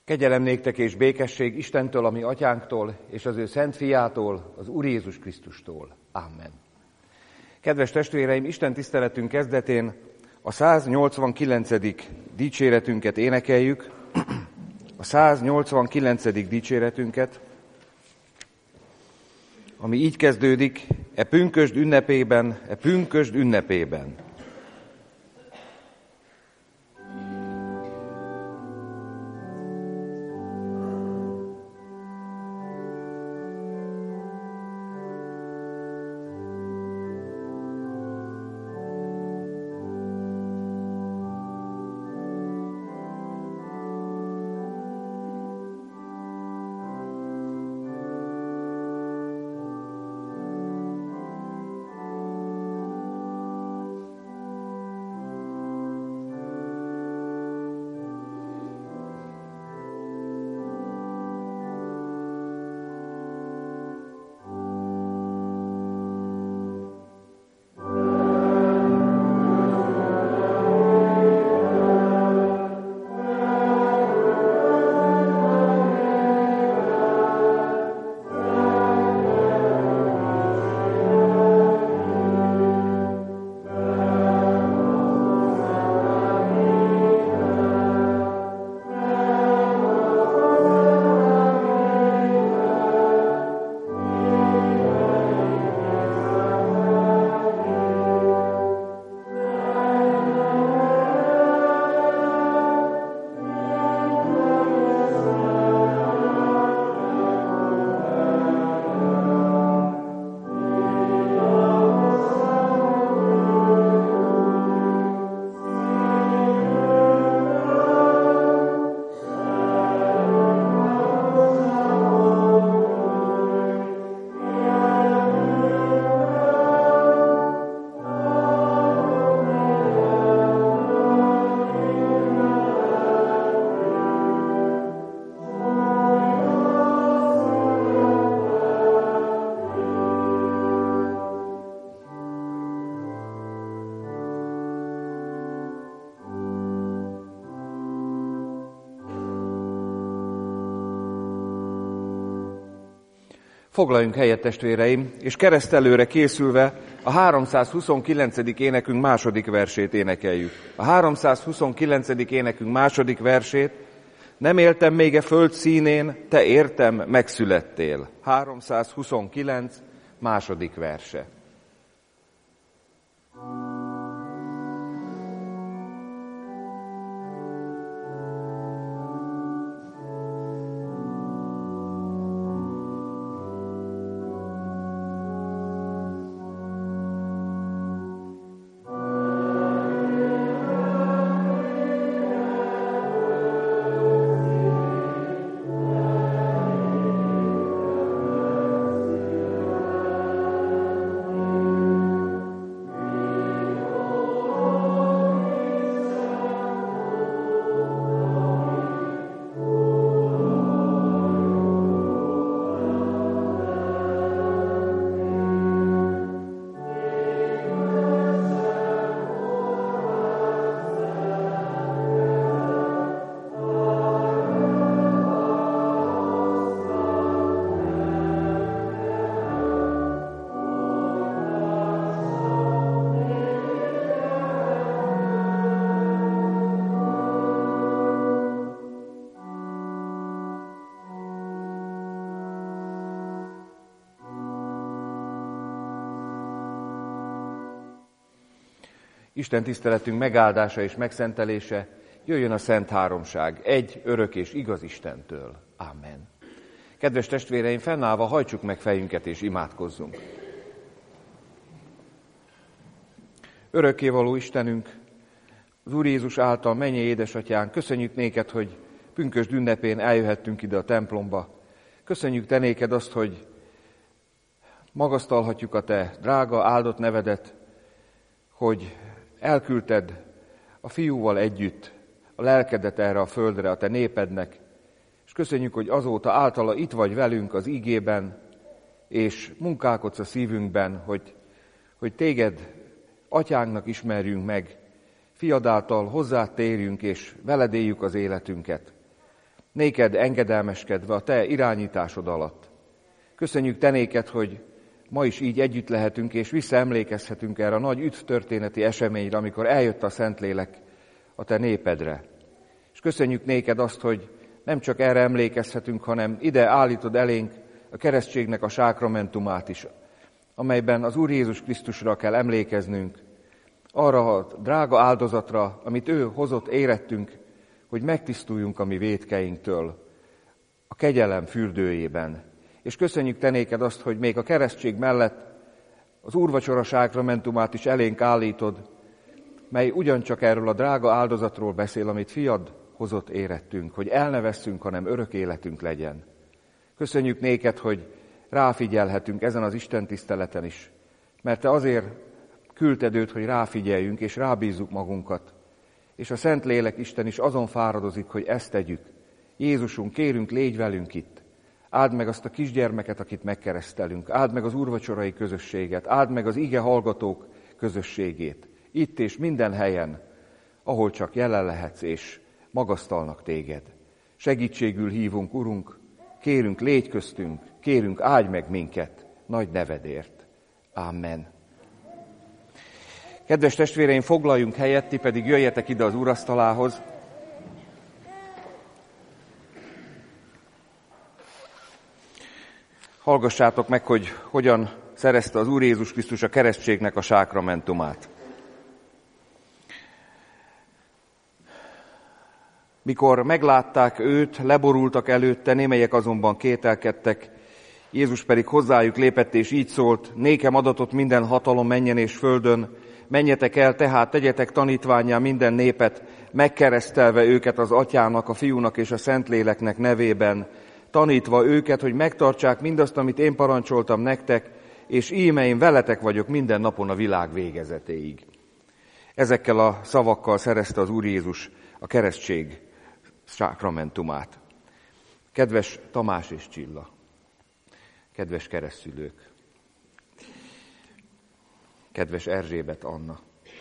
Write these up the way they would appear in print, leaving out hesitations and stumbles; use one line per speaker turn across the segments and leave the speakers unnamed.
Kegyelem néktek és békesség Istentől, a mi atyánktól, és az ő szent fiától, az Úr Jézus Krisztustól. Amen. Kedves testvéreim, Isten tiszteletünk kezdetén a 189. dicséretünket énekeljük, a 189. dicséretünket, ami így kezdődik, e pünkösd ünnepében, e pünkösd ünnepében. Foglaljunk helyet, testvéreim, és keresztelőre készülve a 329. énekünk második versét énekeljük. A 329. énekünk második versét: nem éltem még a föld színén, te értem megszülettél. 329. második verse. Isten tiszteletünk megáldása és megszentelése jöjjön a Szent Háromság, egy örök és igaz Istentől. Amen. Kedves testvéreim, fennállva hajtsuk meg fejünket és imádkozzunk. Örökkévaló Istenünk, az Úr Jézus által mennyei édesatyánk, köszönjük néked, hogy pünkösd ünnepén eljöhettünk ide a templomba. Köszönjük te néked azt, hogy magasztalhatjuk a te drága, áldott nevedet, hogy elküldted a fiúval együtt a lelkedet erre a földre, a te népednek, és köszönjük, hogy azóta általa itt vagy velünk az ígében, és munkálkodsz a szívünkben, hogy téged atyánknak ismerjünk meg, fiad által hozzád térjünk, és veled éljük az életünket. néked engedelmeskedve a te irányításod alatt. Köszönjük te néked, hogy ma is így együtt lehetünk, és visszaemlékezhetünk erre a nagy üdvtörténeti eseményre, amikor eljött a Szentlélek a te népedre. És köszönjük néked azt, hogy nem csak erre emlékezhetünk, hanem ide állítod elénk a keresztségnek a sákramentumát is, amelyben az Úr Jézus Krisztusra kell emlékeznünk, arra a drága áldozatra, amit ő hozott érettünk, hogy megtisztuljunk a mi vétkeinktől a kegyelem fürdőjében. És köszönjük te néked azt, hogy még a keresztség mellett az úrvacsora sákramentumát is elénk állítod, mely ugyancsak erről a drága áldozatról beszél, amit fiad hozott érettünk, hogy el ne vesszünk, hanem örök életünk legyen. Köszönjük néked, hogy ráfigyelhetünk ezen az Isten tiszteleten is, mert te azért küldted őt, hogy ráfigyeljünk és rábízzuk magunkat. És a Szentlélek Isten is azon fáradozik, hogy ezt tegyük. Jézusunk, kérünk, légy velünk itt. Áld meg azt a kisgyermeket, akit megkeresztelünk. Áld meg az úrvacsorai közösséget. Áld meg az ige hallgatók közösségét. Itt és minden helyen, ahol csak jelen lehetsz, és magasztalnak téged. Segítségül hívunk, Urunk, kérünk, légy köztünk, kérünk, áldj meg minket nagy nevedért. Amen. Kedves testvéreim, foglaljunk helyet, ti pedig jöjjetek ide az úrasztalához. Hallgassátok meg, hogy hogyan szerezte az Úr Jézus Krisztus a keresztségnek a sákramentumát. Mikor meglátták őt, leborultak előtte, némelyek azonban kételkedtek, Jézus pedig hozzájuk lépett, és így szólt: nékem adatott minden hatalom mennyen és földön, menjetek el, tehát tegyetek tanítvánnyá minden népet, megkeresztelve őket az Atyának, a Fiúnak és a Szentléleknek nevében, tanítva őket, hogy megtartsák mindazt, amit én parancsoltam nektek, és íme én veletek vagyok minden napon a világ végezetéig. Ezekkel a szavakkal szerezte az Úr Jézus a keresztség sákramentumát. Kedves Tamás és Csilla, kedves keresztszülők, kedves Erzsébet Anna,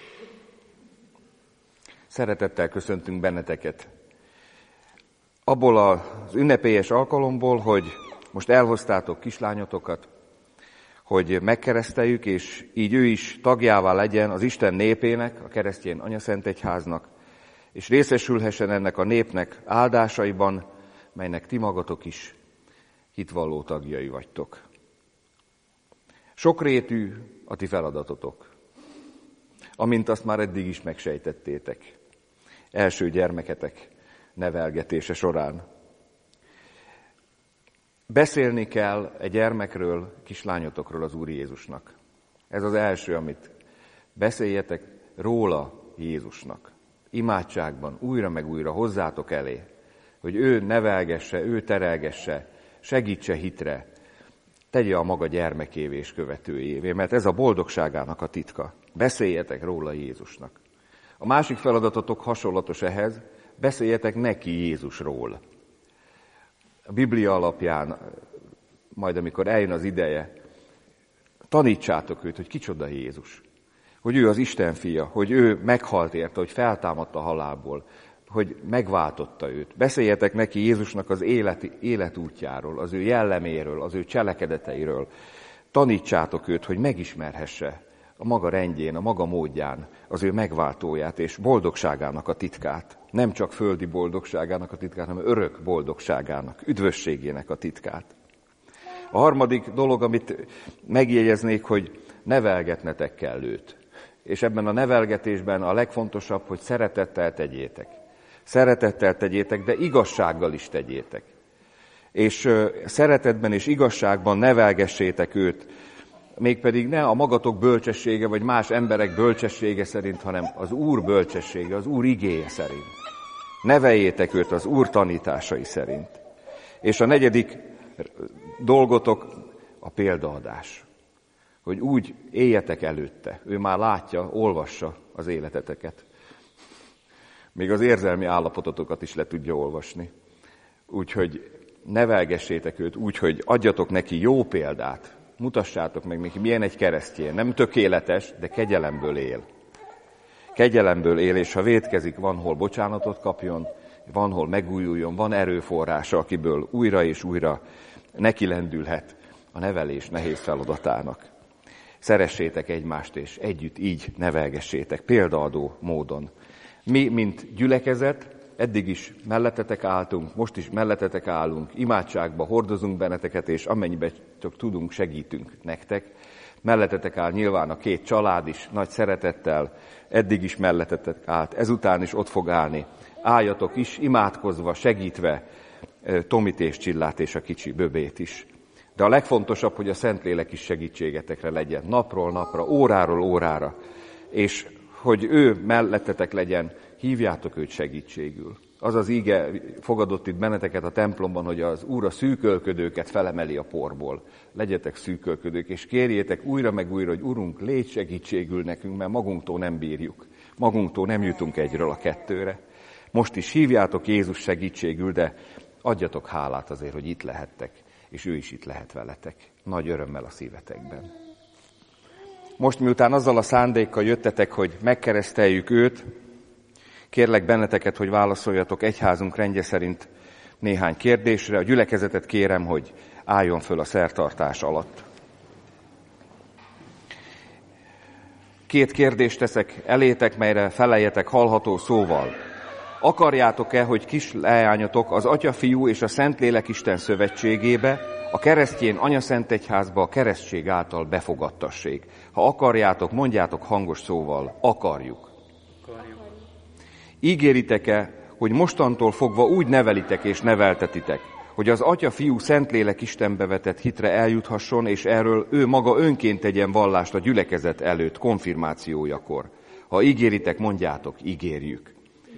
szeretettel köszöntünk benneteket. Abból az ünnepélyes alkalomból, hogy most elhoztátok kislányotokat, hogy megkereszteljük, és így ő is tagjává legyen az Isten népének, a keresztény anyaszentegyháznak, és részesülhessen ennek a népnek áldásaiban, melynek ti magatok is hitvalló tagjai vagytok. Sokrétű a ti feladatotok, amint azt már eddig is megsejtettétek, első gyermeketek nevelgetése során. Beszélni kell egy gyermekről, kislányotokról az Úr Jézusnak. Ez az első, amit beszéljetek róla Jézusnak. Imádságban újra meg újra hozzátok elé, hogy ő nevelgesse, ő terelgesse, segítse hitre, tegye a maga gyermekévé és követőjévé, mert ez a boldogságának a titka. Beszéljetek róla Jézusnak. A másik feladatotok hasonlatos ehhez, beszéljetek neki Jézusról. A Biblia alapján, majd amikor eljön az ideje, tanítsátok őt, hogy kicsoda Jézus. Hogy ő az Isten fia, hogy ő meghalt érte, hogy feltámadt a halálból, hogy megváltotta őt. Beszéljetek neki Jézusnak az életútjáról, az ő jelleméről, az ő cselekedeteiről. Tanítsátok őt, hogy megismerhesse a maga rendjén, a maga módján az ő megváltóját és boldogságának a titkát. Nem csak földi boldogságának a titkát, hanem örök boldogságának, üdvösségének a titkát. A harmadik dolog, amit megjegyeznék, hogy nevelgetnetek kell őt. És ebben a nevelgetésben a legfontosabb, hogy szeretettel tegyétek. Szeretettel tegyétek, de igazsággal is tegyétek. És szeretetben és igazságban nevelgessétek őt, mégpedig ne a magatok bölcsessége, vagy más emberek bölcsessége szerint, hanem az Úr bölcsessége, az Úr igéje szerint. Neveljétek őt az Úr tanításai szerint. És a negyedik dolgotok a példaadás. Hogy úgy éljetek előtte. Ő már látja, olvassa az életeteket. Még az érzelmi állapototokat is le tudja olvasni. Úgyhogy nevelgessétek őt úgy, hogy adjatok neki jó példát. Mutassátok meg neki, milyen egy keresztjén. Nem tökéletes, de kegyelemből él. Kegyelemből él, és ha vétkezik, van hol bocsánatot kapjon, van hol megújuljon, van erőforrása, akiből újra és újra nekilendülhet a nevelés nehéz feladatának. Szeressétek egymást, és együtt így nevelgessétek, példaadó módon. Mi, mint gyülekezet, eddig is mellettetek álltunk, most is mellettetek állunk, imádságba hordozunk benneteket, és amennyiben csak tudunk, segítünk nektek. Mellettetek áll nyilván a két család is, nagy szeretettel, eddig is mellettetek állt, ezután is ott fog állni. Álljatok is, imádkozva, segítve Tomit és Csillát és a kicsi Böbét is. De a legfontosabb, hogy a Szentlélek is segítségetekre legyen, napról napra, óráról órára, és hogy ő mellettetek legyen, hívjátok őt segítségül. Az az íge fogadott itt benneteket a templomban, hogy az Úr a szűkölködőket felemeli a porból. Legyetek szűkölködők, és kérjétek újra meg újra, hogy Urunk, légy segítségül nekünk, mert magunktól nem bírjuk. Magunktól nem jutunk egyről a kettőre. Most is hívjátok Jézus segítségül, de adjatok hálát azért, hogy itt lehettek, és ő is itt lehet veletek. Nagy örömmel a szívetekben. Most miután azzal a szándékkal jöttetek, hogy megkereszteljük őt, kérlek benneteket, hogy válaszoljatok egyházunk rendje szerint néhány kérdésre. A gyülekezetet kérem, hogy álljon föl a szertartás alatt. 2 kérdést teszek elétek, melyre feleljetek hallható szóval. Akarjátok-e, hogy kis leányotok az Atya, Fiú és a Szentlélek Isten szövetségébe, a keresztjén anyaszentegyházba a keresztség által befogadtassék? Ha akarjátok, mondjátok hangos szóval, akarjuk. Ígéritek-e, hogy mostantól fogva úgy nevelitek és neveltetitek, hogy az Atya, Fiú, Szentlélek Istenbe vetett hitre eljuthasson, és erről ő maga önként tegyen vallást a gyülekezet előtt konfirmációjakor? Ha ígéritek, mondjátok, ígérjük.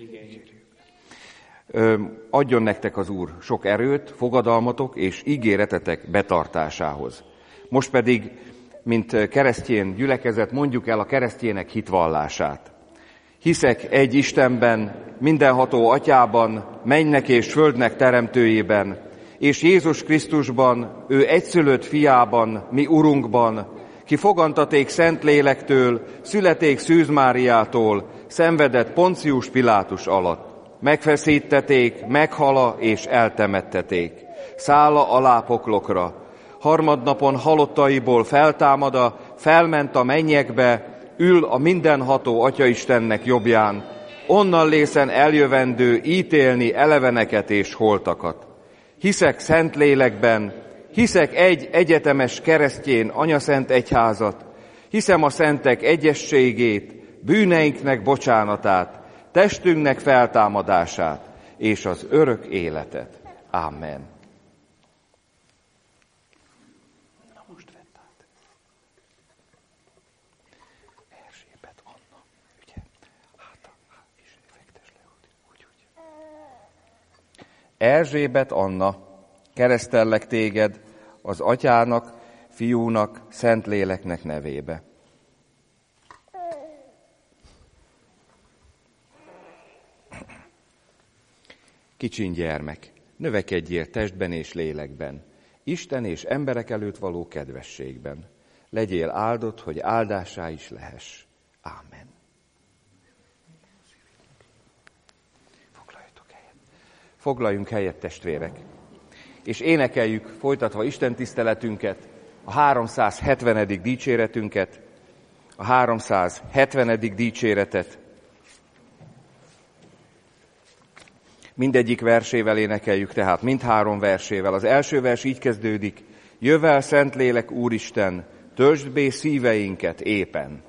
Adjon nektek az Úr sok erőt, fogadalmatok és ígéretetek betartásához. Most pedig, mint keresztény gyülekezet, mondjuk el a keresztjének hitvallását. Hiszek egy Istenben, mindenható Atyában, mennynek és földnek teremtőjében, és Jézus Krisztusban, ő egyszülött fiában, mi Urunkban, ki fogantaték Szentlélektől, születék Szűz Máriától, szenvedett Poncius Pilátus alatt. Megfeszítették, meghala és eltemetteték. Szála alá poklokra. Harmadnapon halottaiból feltámada, felment a mennyekbe, ül a mindenható Atya-Istennek jobbján, onnan lészen eljövendő ítélni eleveneket és holtakat. Hiszek Szentlélekben, hiszek egy egyetemes keresztjén anyaszent egyházat, hiszem a szentek egyességét, bűneinknek bocsánatát, testünknek feltámadását és az örök életet. Amen. Na most vedd át. Erzsébet Anna, ugye? És fektes le, úgy. Erzsébet Anna, keresztellek téged az Atyának, Fiúnak, Szentléleknek nevébe. Kicsin gyermek, növekedjél testben és lélekben, Isten és emberek előtt való kedvességben. Legyél áldott, hogy áldássá is lehess. Ámen. Foglaljunk helyet, testvérek, és énekeljük folytatva Isten tiszteletünket, a 370. dicséretünket, a 370. dicséretet. Mindegyik versével énekeljük, tehát mindhárom versével. Az első vers így kezdődik: Jövel, Szentlélek Úristen, töltsd be szíveinket épen.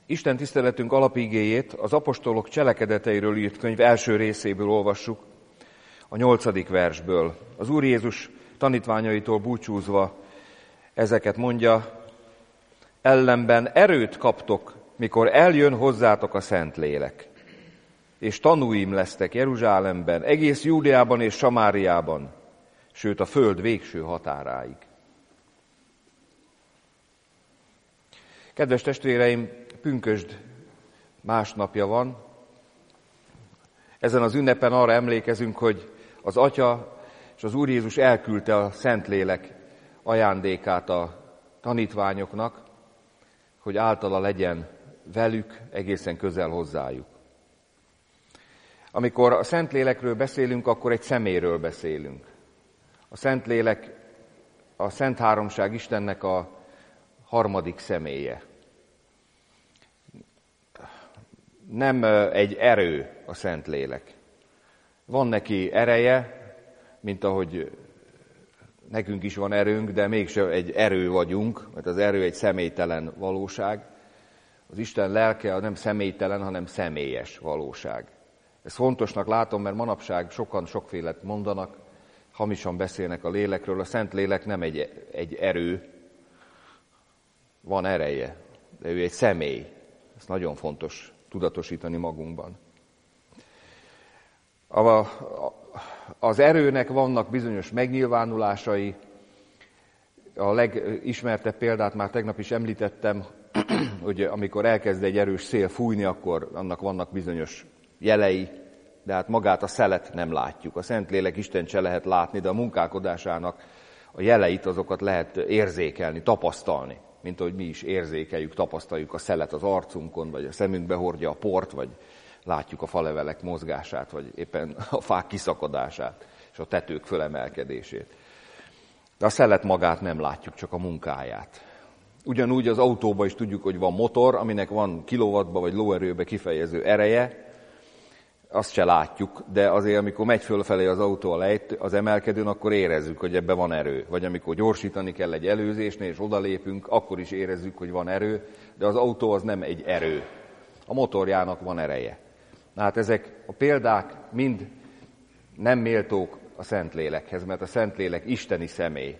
Isten tiszteletünk alapigéjét az apostolok cselekedeteiről írt könyv első részéből olvassuk, a 8. versből. Az Úr Jézus tanítványaitól búcsúzva ezeket mondja: ellenben erőt kaptok, mikor eljön hozzátok a Szentlélek, és tanúim lesztek Jeruzsálemben, egész Júdeában és Samáriában, sőt a föld végső határáig. Kedves testvéreim, pünkösd másnapja van. Ezen az ünnepen arra emlékezünk, hogy az Atya és az Úr Jézus elküldte a Szentlélek ajándékát a tanítványoknak, hogy általa legyen velük, egészen közel hozzájuk. Amikor a Szentlélekről beszélünk, akkor egy személyről beszélünk. A Szentlélek a Szent Háromság Istennek a harmadik személye. Nem egy erő a Szentlélek. Van neki ereje, mint ahogy nekünk is van erőnk, de mégsem egy erő vagyunk, mert az erő egy személytelen valóság. Az Isten lelke nem személytelen, hanem személyes valóság. Ezt fontosnak látom, mert manapság sokan sokfélet mondanak, hamisan beszélnek a lélekről. A Szentlélek nem egy erő, van ereje, de ő egy személy. Ez nagyon fontos tudatosítani magunkban. Az erőnek vannak bizonyos megnyilvánulásai. A legismertebb példát már tegnap is említettem, hogy amikor elkezd egy erős szél fújni, akkor annak vannak bizonyos jelei, de hát magát a szelet nem látjuk. A Szentlélek Istent se lehet látni, de a munkálkodásának a jeleit, azokat lehet érzékelni, tapasztalni, mint ahogy mi is érzékeljük, tapasztaljuk a szelet az arcunkon, vagy a szemünkbe hordja a port, vagy látjuk a falevelek mozgását, vagy éppen a fák kiszakadását, és a tetők fölemelkedését. De a szelet magát nem látjuk, csak a munkáját. Ugyanúgy az autóban is tudjuk, hogy van motor, aminek van kilowattba vagy lóerőbe kifejező ereje, azt se látjuk, de azért, amikor megy fölfelé az autó az emelkedőn, akkor érezzük, hogy ebben van erő. Vagy amikor gyorsítani kell egy előzésnél, és odalépünk, akkor is érezzük, hogy van erő, de az autó az nem egy erő. A motorjának van ereje. Hát ezek a példák mind nem méltók a Szentlélekhez, mert a Szentlélek isteni személy.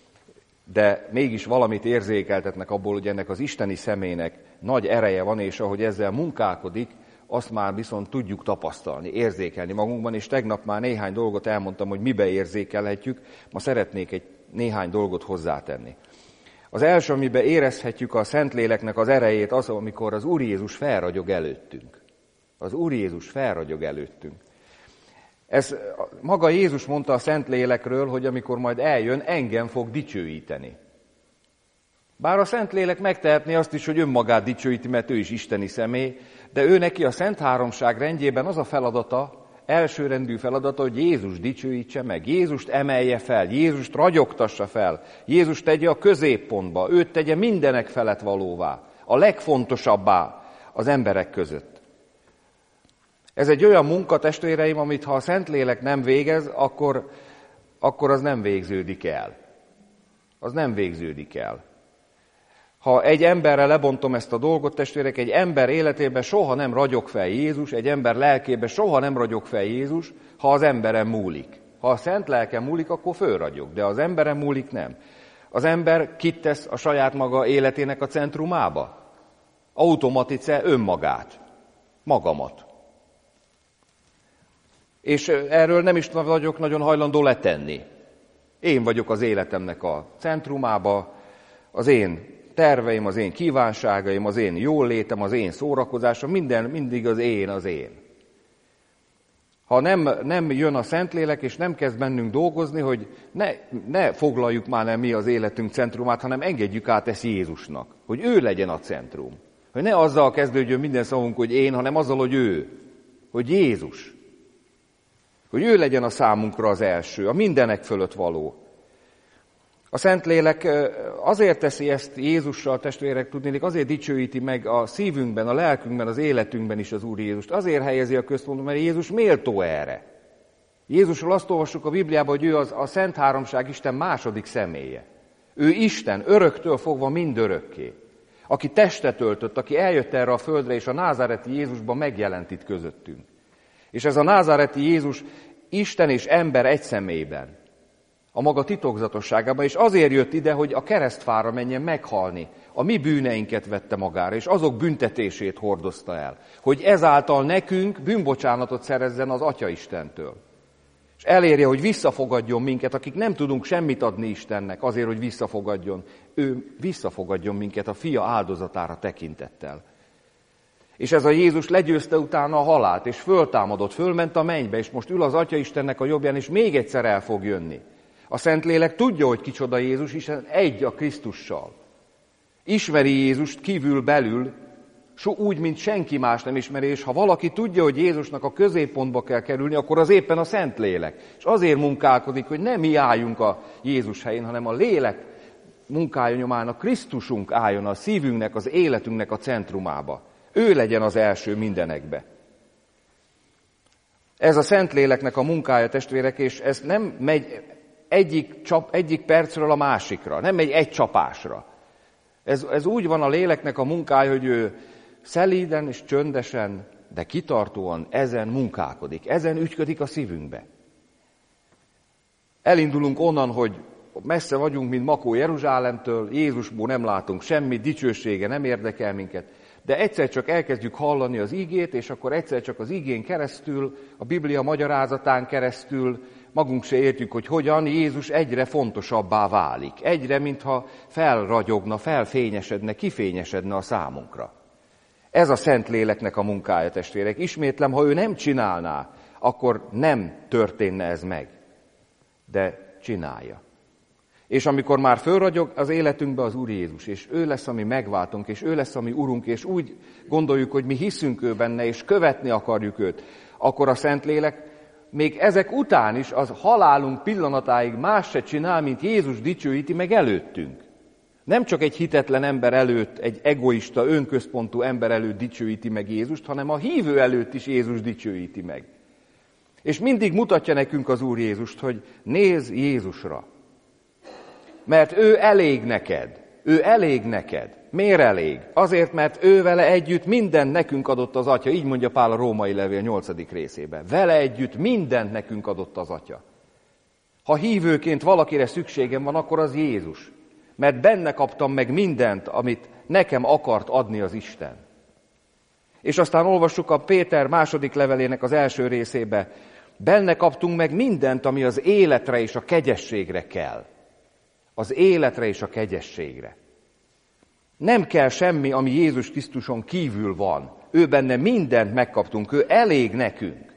De mégis valamit érzékeltetnek abból, hogy ennek az isteni személynek nagy ereje van, és ahogy ezzel munkálkodik, azt már viszont tudjuk tapasztalni, érzékelni magunkban, és tegnap már néhány dolgot elmondtam, hogy mibe érzékelhetjük, ma szeretnék néhány dolgot hozzátenni. Az első, amiben érezhetjük a Szentléleknek az erejét, az, amikor az Úr Jézus felragyog előttünk. Az Úr Jézus felragyog előttünk. Ez maga Jézus mondta a Szentlélekről, hogy amikor majd eljön, engem fog dicsőíteni. Bár a Szentlélek megtehetné azt is, hogy önmagát dicsőíti, mert ő is isteni személy, de ő neki a Szent Háromság rendjében az a feladata, elsőrendű feladata, hogy Jézus dicsőítse meg, Jézust emelje fel, Jézust ragyogtassa fel, Jézust tegye a középpontba, őt tegye mindenek felett valóvá, a legfontosabbá az emberek között. Ez egy olyan munka, testvéreim, amit ha a Szentlélek nem végez, akkor az nem végződik el. Az nem végződik el. Ha egy emberre lebontom ezt a dolgot, testvérek, egy ember életében soha nem ragyog fel Jézus, egy ember lelkében soha nem ragyog fel Jézus, ha az emberen múlik. Ha a Szent Lelken múlik, akkor fölragyog, de az emberen múlik nem. Az ember kit tesz a saját maga életének a centrumába? Automatice önmagát, magamat. És erről nem is vagyok nagyon hajlandó letenni. Én vagyok az életemnek a centrumába, az én terveim, az én kívánságaim, az én jóllétem, az én szórakozásom, minden mindig az én. Ha nem jön a Szentlélek, és nem kezd bennünk dolgozni, hogy ne foglaljuk már nem mi az életünk centrumát, hanem engedjük át ezt Jézusnak, hogy ő legyen a centrum. Hogy ne azzal kezdődjön minden szavunk, hogy én, hanem azzal, hogy ő, hogy Jézus. Hogy ő legyen a számunkra az első, a mindenek fölött való. A Szentlélek azért teszi ezt Jézussal, testvérek, tudnélik, azért dicsőíti meg a szívünkben, a lelkünkben, az életünkben is az Úr Jézust. Azért helyezi a központba, mert Jézus méltó erre. Jézusról azt olvassuk a Bibliában, hogy ő a Szent Háromság Isten második személye. Ő Isten, öröktől fogva mindörökké. aki testet öltött, aki eljött erre a földre, és a názáreti Jézusban megjelent itt közöttünk. És ez a názáreti Jézus Isten és ember egy személyben, a maga titokzatosságában, és azért jött ide, hogy a keresztfára menjen meghalni. A mi bűneinket vette magára, és azok büntetését hordozta el, hogy ezáltal nekünk bűnbocsánatot szerezzen az Atya Istentől. És elérje, hogy visszafogadjon minket, akik nem tudunk semmit adni Istennek azért, hogy visszafogadjon. Ő visszafogadjon minket a fia áldozatára tekintettel. És ez a Jézus legyőzte utána a halált, és föltámadott, fölment a mennybe, és most ül az Atya Istennek a jobbján, és még egyszer el fog jönni. A Szentlélek tudja, hogy kicsoda Jézus, hiszen egy a Krisztussal. Ismeri Jézust kívül-belül, úgy, mint senki más nem ismeri, és ha valaki tudja, hogy Jézusnak a középpontba kell kerülni, akkor az éppen a Szentlélek. És azért munkálkodik, hogy nem mi álljunk a Jézus helyén, hanem a lélek munkája nyomán a Krisztusunk álljon a szívünknek, az életünknek a centrumába. Ő legyen az első mindenekbe. Ez a Szentléleknek a munkája, testvérek, és ez nem megy egyik percről a másikra, nem megy egy csapásra. Ez úgy van a léleknek a munkája, hogy ő szelíden és csöndesen, de kitartóan ezen munkálkodik, ezen ügyködik a szívünkbe. Elindulunk onnan, hogy messze vagyunk, mint Makó Jeruzsálemtől, Jézusból nem látunk semmit, dicsősége nem érdekel minket, de egyszer csak elkezdjük hallani az igét, és akkor egyszer csak az igén keresztül, a Biblia magyarázatán keresztül magunk se értjük, hogy hogyan Jézus egyre fontosabbá válik. Egyre, mintha felragyogna, felfényesedne, kifényesedne a számunkra. Ez a Szentléleknek a munkája, testvérek. Ismétlem, ha ő nem csinálná, akkor nem történne ez meg. De csinálja. És amikor már fölragyog az életünkbe az Úr Jézus, és ő lesz a mi megváltunk, és ő lesz a mi Urunk, és úgy gondoljuk, hogy mi hiszünk ő benne, és követni akarjuk őt, akkor a Szentlélek még ezek után is az halálunk pillanatáig más se csinál, mint Jézus dicsőíti meg előttünk. Nem csak egy hitetlen ember előtt, egy egoista, önközpontú ember előtt dicsőíti meg Jézust, hanem a hívő előtt is Jézus dicsőíti meg. És mindig mutatja nekünk az Úr Jézust, hogy nézz Jézusra. Mert ő elég neked. Ő elég neked. Miért elég? Azért, mert ő vele együtt mindent nekünk adott az Atya. Így mondja Pál a Római levél 8. részében. Vele együtt mindent nekünk adott az Atya. Ha hívőként valakire szükségem van, akkor az Jézus. Mert benne kaptam meg mindent, amit nekem akart adni az Isten. És aztán olvassuk a Péter második levelének az első részébe. Benne kaptunk meg mindent, ami az életre és a kegyességre kell. Az életre és a kegyességre. Nem kell semmi, ami Jézus Krisztuson kívül van. Ő benne mindent megkaptunk, ő elég nekünk.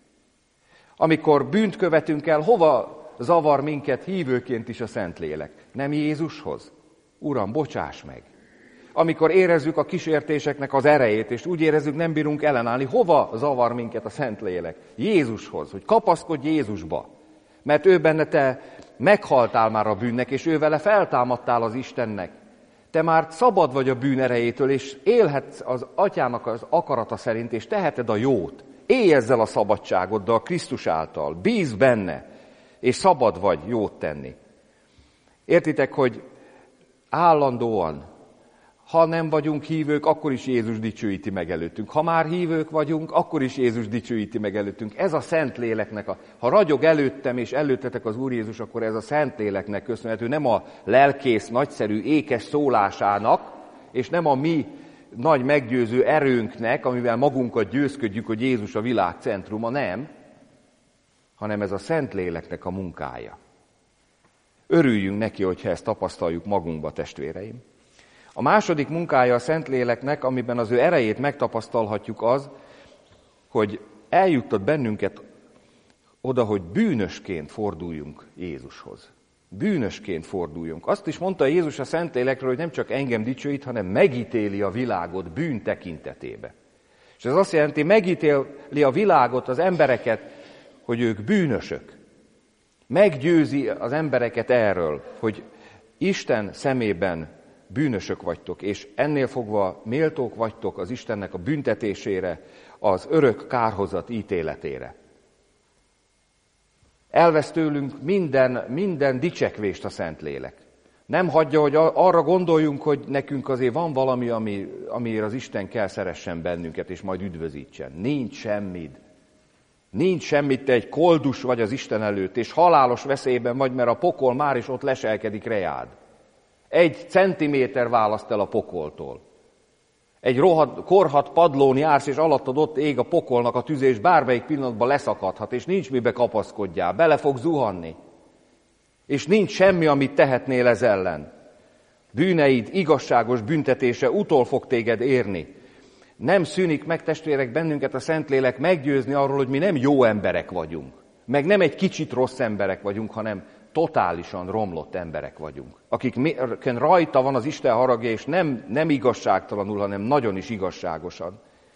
Amikor bűnt követünk el, hova zavar minket hívőként is a Szentlélek? Nem Jézushoz? Uram, bocsáss meg! Amikor érezzük a kísértéseknek az erejét, és úgy érezzük, nem bírunk ellenállni, hova zavar minket a Szentlélek? Jézushoz, hogy kapaszkodj Jézusba. Mert ő benne te meghaltál már a bűnnek, és ő vele feltámadtál az Istennek. Te már szabad vagy a bűn erejétől, és élhetsz az Atyának az akarata szerint, és teheted a jót. Élj ezzel a szabadságoddal Krisztus által. Bízz benne, és szabad vagy jót tenni. Értitek, hogy állandóan, ha nem vagyunk hívők, akkor is Jézus dicsőíti meg előttünk. Ha már hívők vagyunk, akkor is Jézus dicsőíti meg előttünk. Ez a Szentléleknek, ha ragyog előttem és előttetek az Úr Jézus, akkor ez a Szentléleknek köszönhető, nem a lelkész nagyszerű ékes szólásának, és nem a mi nagy meggyőző erőnknek, amivel magunkat győzködjük, hogy Jézus a világ centruma, nem, hanem ez a Szentléleknek a munkája. Örüljünk neki, hogyha ezt tapasztaljuk magunkba, testvéreim. A második munkája a Szentléleknek, amiben az ő erejét megtapasztalhatjuk az, hogy eljuttat bennünket oda, hogy bűnösként forduljunk Jézushoz. Bűnösként forduljunk. Azt is mondta Jézus a Szentlélekről, hogy nem csak engem dicsőít, hanem megítéli a világot bűn tekintetébe. És ez azt jelenti, megítéli a világot, az embereket, hogy ők bűnösök. Meggyőzi az embereket erről, hogy Isten szemében bűnösök vagytok, és ennél fogva méltók vagytok az Istennek a büntetésére, az örök kárhozat ítéletére. Elvesz tőlünk minden dicsekvést a Szentlélek. Nem hagyja, hogy arra gondoljunk, hogy nekünk azért van valami, amiért az Isten kell szeressen bennünket, és majd üdvözítsen. Nincs semmit. Nincs semmit, te egy koldus vagy az Isten előtt, és halálos veszélyben vagy, mert a pokol már is ott leselkedik reád. 1 centiméter választ el a pokoltól. Egy korhadt padlón jársz, és alattad ott ég a pokolnak a tüze, és bármelyik pillanatban leszakadhat, és nincs mibe kapaszkodjál, bele fog zuhanni. És nincs semmi, amit tehetnél ez ellen. Bűneid igazságos büntetése utol fog téged érni. Nem szűnik meg, testvérek, bennünket a Szentlélek meggyőzni arról, hogy mi nem jó emberek vagyunk. Meg nem egy kicsit rossz emberek vagyunk, hanem totálisan romlott emberek vagyunk. Akiken rajta van az Isten haragja, és nem igazságtalanul, hanem nagyon is igazságosan.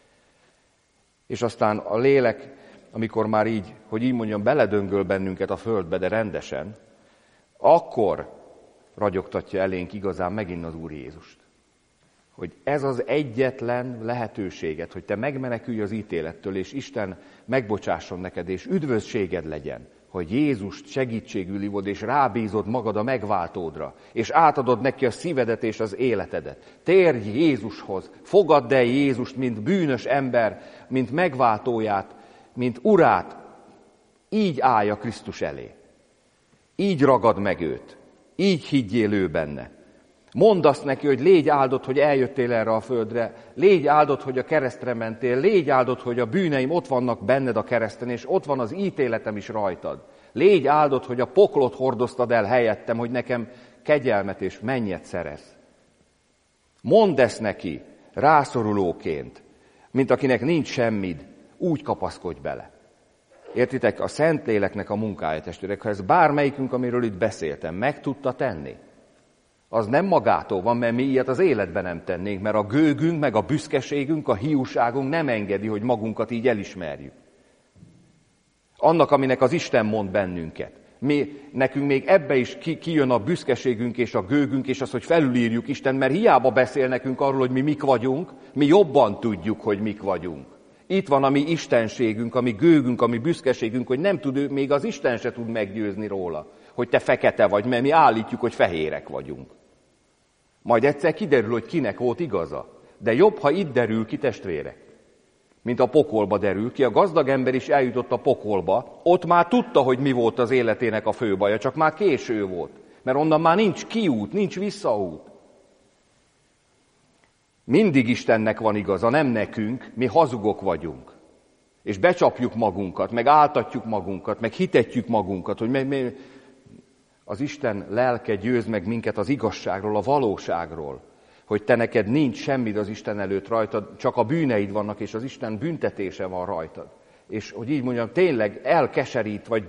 És aztán a lélek, amikor már így, hogy így mondjam, beledöngöl bennünket a földbe, de rendesen, akkor ragyogtatja elénk igazán megint az Úr Jézust. Hogy ez az egyetlen lehetőséged, hogy te megmenekülj az ítélettől, és Isten megbocsásson neked, és üdvösséged legyen, hogy Jézust segítségül hívod, és rábízod magad a megváltódra, és átadod neki a szívedet és az életedet. Térj Jézushoz, fogadd el Jézust, mint bűnös ember, mint megváltóját, mint urát, így állj a Krisztus elé. Így ragad meg őt, így higgyél ő benne. Mondd azt neki, hogy légy áldott, hogy eljöttél erre a földre, légy áldott, hogy a keresztre mentél, légy áldott, hogy a bűneim ott vannak benned a kereszten, és ott van az ítéletem is rajtad. Légy áldott, hogy a poklot hordoztad el helyettem, hogy nekem kegyelmet és mennyet szerez. Mondd ezt neki rászorulóként, mint akinek nincs semmid, úgy kapaszkodj bele. Értitek, a Szentléleknek a munkája, testvérek, ha ez bármelyikünk, amiről itt beszéltem, meg tudta tenni, az nem magától van, mert mi ilyet az életben nem tennénk, mert a gőgünk, meg a büszkeségünk, a hiúságunk nem engedi, hogy magunkat így elismerjük. Annak, aminek az Isten mond bennünket. Nekünk még ebbe is kijön a büszkeségünk és a gőgünk, és az, hogy felülírjuk Isten, mert hiába beszél nekünk arról, hogy mi mik vagyunk, mi jobban tudjuk, hogy mik vagyunk. Itt van a mi istenségünk, a mi gőgünk, a mi büszkeségünk, hogy nem tud, még az Isten se tud meggyőzni róla, hogy te fekete vagy, mert mi állítjuk, hogy fehérek vagyunk. Majd egyszer kiderül, hogy kinek volt igaza. De jobb, ha itt derül ki, testvérek, mint a pokolba derül ki. A gazdag ember is eljutott a pokolba, ott már tudta, hogy mi volt az életének a fő baja, csak már késő volt. Mert onnan már nincs kiút, nincs visszaút. Mindig Istennek van igaza, nem nekünk, mi hazugok vagyunk. És becsapjuk magunkat, meg áltatjuk magunkat, meg hitetjük magunkat, hogy az Isten lelke győz meg minket az igazságról, a valóságról, hogy te neked nincs semmid az Isten előtt rajtad, csak a bűneid vannak, és az Isten büntetése van rajtad. És hogy így mondjam, tényleg elkeserít, vagy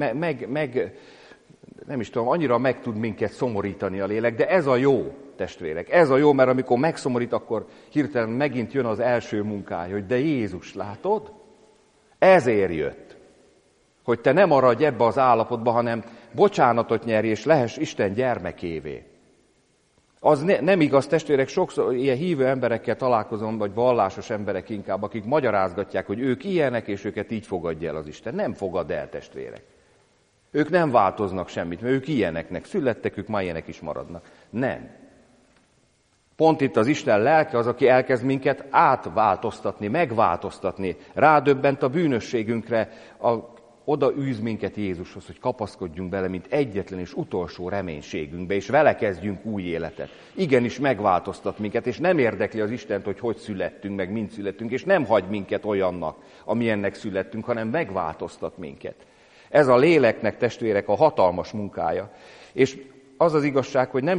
nem is tudom, annyira meg tud minket szomorítani a lélek, de ez a jó, testvérek, ez a jó, mert amikor megszomorít, akkor hirtelen megint jön az első munkája, hogy de Jézus, látod? Ezért jött, hogy te nem maradj ebbe az állapotba, hanem bocsánatot nyerj, és lehess Isten gyermekévé. Az nem igaz, testvérek, sokszor ilyen hívő emberekkel találkozom, vagy vallásos emberek inkább, akik magyarázgatják, hogy ők ilyenek, és őket így fogadja el az Isten. Nem fogad el, testvérek. Ők nem változnak semmit, mert ők ilyeneknek születtek, ők már ilyenek is maradnak. Nem. Pont itt az Isten lelke az, aki elkezd minket átváltoztatni, megváltoztatni, rádöbbent a bűnösségünkre, oda űz minket Jézushoz, hogy kapaszkodjunk bele, mint egyetlen és utolsó reménységünkbe, és vele kezdjünk új életet. Igenis megváltoztat minket, és nem érdekli az Istent, hogy születtünk, meg mind születtünk, és nem hagy minket olyannak, amilyennek születtünk, hanem megváltoztat minket. Ez a léleknek, testvérek, a hatalmas munkája. És az az igazság, hogy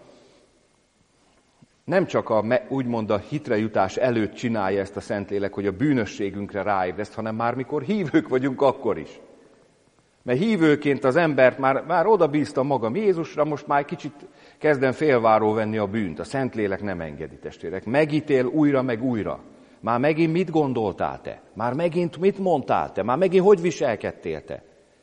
nem csak úgymond a hitre jutás előtt csinálja ezt a Szentlélek, hogy a bűnösségünkre ráébreszt, hanem már mikor hívők vagyunk, akkor is. Mert hívőként az embert már oda bízta magam Jézusra, most már kicsit kezdem félváró venni a bűnt. A Szentlélek nem engedi, testvérek. Megítél újra meg újra. Már megint mit gondoltál te? Már megint mit mondtál te? Már megint hogy viselkedtél te?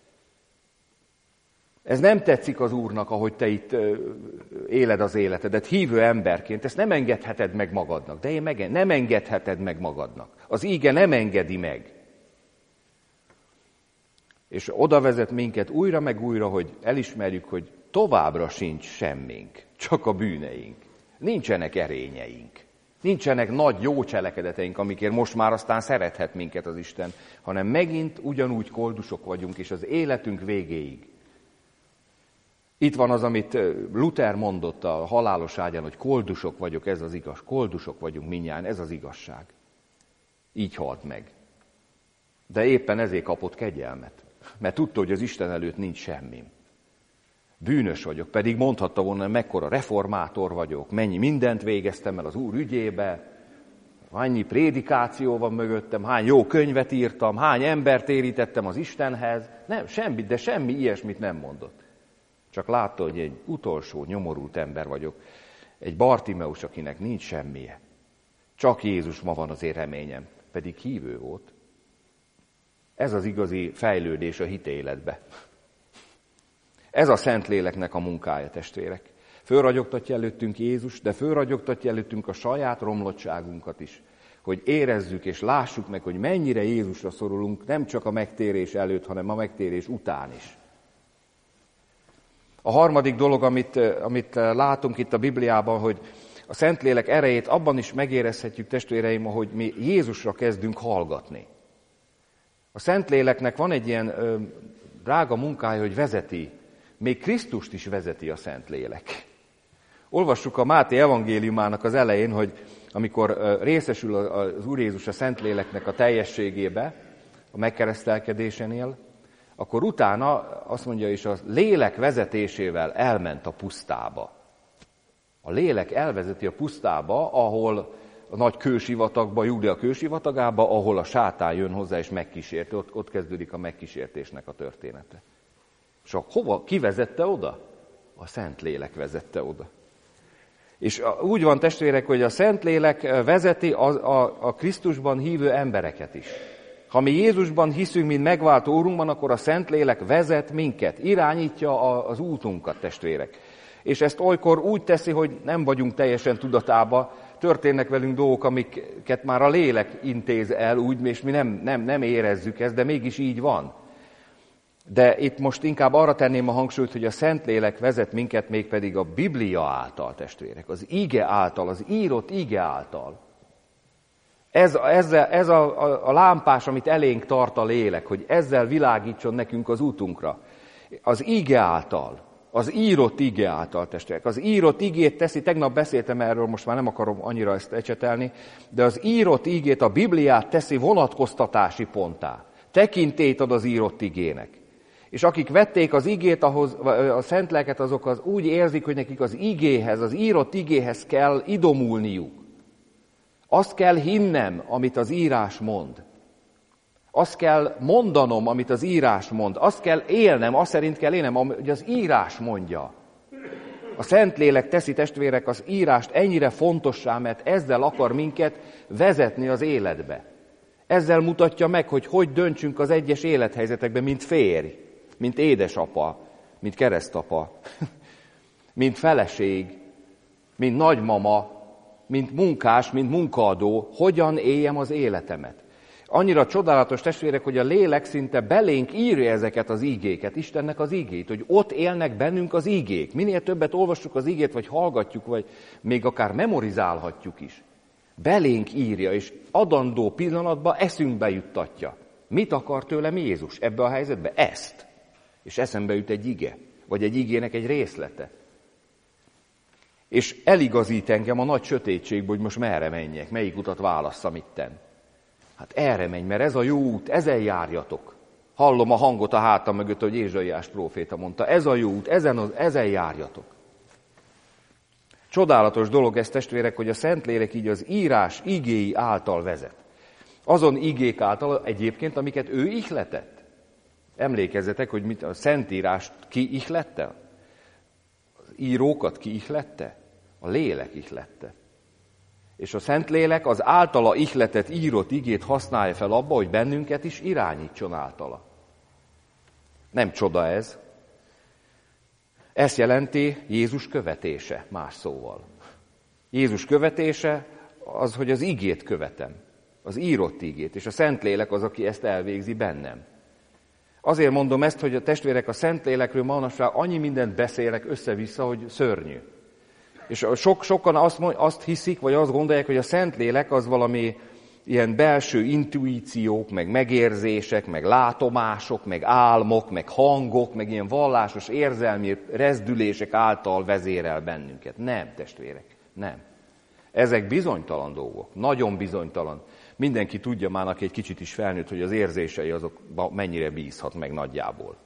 Ez nem tetszik az Úrnak, ahogy te itt éled az életedet, hívő emberként. Ezt nem engedheted meg magadnak. De nem engedheted meg magadnak. Az íge nem engedi meg. És oda vezet minket újra meg újra, hogy elismerjük, hogy továbbra sincs semmink, csak a bűneink. Nincsenek erényeink. Nincsenek nagy jó cselekedeteink, amikért most már aztán szerethet minket az Isten, hanem megint ugyanúgy koldusok vagyunk, és az életünk végéig. Itt van az, amit Luther mondott a halálos ágyán, hogy koldusok vagyok, ez az igaz. Koldusok vagyunk mindnyájan, ez az igazság. Így halt meg. De éppen ezért kapott kegyelmet. Mert tudta, hogy az Isten előtt nincs semmi. Bűnös vagyok, pedig mondhatta volna, mekkora reformátor vagyok, mennyi mindent végeztem el az Úr ügyébe, annyi prédikáció van mögöttem, hány jó könyvet írtam, hány embert érítettem az Istenhez. Nem, semmit, de semmi ilyesmit nem mondott. Csak látta, hogy egy utolsó, nyomorult ember vagyok, egy Bartimeus, akinek nincs semmije. Csak Jézus ma van az én reményem, pedig hívő volt. Ez az igazi fejlődés a hitéletbe. Ez a Szentléleknek a munkája, testvérek. Fölragyogtatja előttünk Jézus, de fölragyogtatja előttünk a saját romlottságunkat is, hogy érezzük és lássuk meg, hogy mennyire Jézusra szorulunk, nem csak a megtérés előtt, hanem a megtérés után is. A harmadik dolog, amit látunk itt a Bibliában, hogy a Szentlélek erejét abban is megérezhetjük, testvéreim, hogy mi Jézusra kezdünk hallgatni. A Szentléleknek van egy ilyen drága munkája, hogy vezeti, még Krisztust is vezeti a Szentlélek. Olvassuk a Máté evangéliumának az elején, hogy amikor részesül az Úr Jézus a Szentléleknek a teljességébe, a megkeresztelkedésénél, akkor utána azt mondja, és a lélek vezetésével elment a pusztába. A lélek elvezeti a pusztába, ahol a nagy kősivatagba, Júdea kősivatagába, ahol a sátán jön hozzá és megkísérti. Ott kezdődik a megkísértésnek a története. És hova kivezette oda? A Szentlélek vezette oda. És úgy van, testvérek, hogy a Szentlélek vezeti a Krisztusban hívő embereket is. Ha mi Jézusban hiszünk, mint megváltó Úrunkban, akkor a Szentlélek vezet minket, irányítja az útunkat, testvérek. És ezt olykor úgy teszi, hogy nem vagyunk teljesen tudatában, történnek velünk dolgok, amiket már a lélek intéz el úgy, és mi nem érezzük ezt, de mégis így van. De itt most inkább arra tenném a hangsúlyt, hogy a Szentlélek vezet minket mégpedig a Biblia által, testvérek, az ige által, az írott ige által. Ez a lámpás, amit elénk tart a lélek, hogy ezzel világítson nekünk az útunkra. Az ige által, az írott ige által, testvérek. Az írott igét teszi, tegnap beszéltem erről, most már nem akarom annyira ezt ecsetelni, de az írott igét, a Bibliát teszi vonatkoztatási ponttá. Tekintélyt ad az írott igének. És akik vették az igét, a Szentlelket, azok úgy érzik, hogy nekik az igéhez, az írott igéhez kell idomulniuk. Azt kell hinnem, amit az írás mond. Azt kell mondanom, amit az írás mond. Azt kell élnem, azt szerint kell élnem, hogy az írás mondja. A Szentlélek teszi, testvérek, az írást ennyire fontossá, mert ezzel akar minket vezetni az életbe. Ezzel mutatja meg, hogy döntsünk az egyes élethelyzetekben, mint férj, mint édesapa, mint keresztapa, mint feleség, mint nagymama, mint munkás, mint munkaadó, hogyan éljem az életemet. Annyira csodálatos, testvérek, hogy a lélek szinte belénk írja ezeket az ígéket, Istennek az ígét, hogy ott élnek bennünk az ígék. Minél többet olvassuk az ígét, vagy hallgatjuk, vagy még akár memorizálhatjuk is. Belénk írja, és adandó pillanatban eszünkbe juttatja. Mit akar tőlem Jézus ebbe a helyzetbe? Ezt. És eszembe jut egy ige, vagy egy igének egy részlete. És eligazít engem a nagy sötétségből, hogy most merre menjek, melyik utat válasszam itten. Hát erre menj, mert ez a jó út, ezen járjatok. Hallom a hangot a hátam mögött, hogy Ézsaiás próféta mondta, ez a jó út, ezen járjatok. Csodálatos dolog ez, testvérek, hogy a Szentlélek így az írás igéi által vezet. Azon igék által egyébként, amiket ő ihletett. Emlékezzetek, hogy a Szentírást ki ihlette? Az írókat ki ihlette? A lélek ihlette. És a Szentlélek az általa ihletett, írott igét használja fel abba, hogy bennünket is irányítson általa. Nem csoda ez. Ezt jelenti Jézus követése, más szóval. Jézus követése az, hogy az igét követem, az írott igét, és a Szentlélek az, aki ezt elvégzi bennem.
Azért mondom ezt, hogy a testvérek a Szentlélekről manapság annyi mindent beszélek össze-vissza, hogy szörnyű. És sokan azt hiszik, vagy azt gondolják, hogy a Szentlélek az valami ilyen belső intuíciók, meg megérzések, meg látomások, meg álmok, meg hangok, meg ilyen vallásos érzelmi rezdülések által vezérel bennünket. Nem, testvérek, nem. Ezek bizonytalan dolgok, nagyon bizonytalan. Mindenki tudja már, aki egy kicsit is felnőtt, hogy az érzései azok mennyire bízhat meg nagyjából.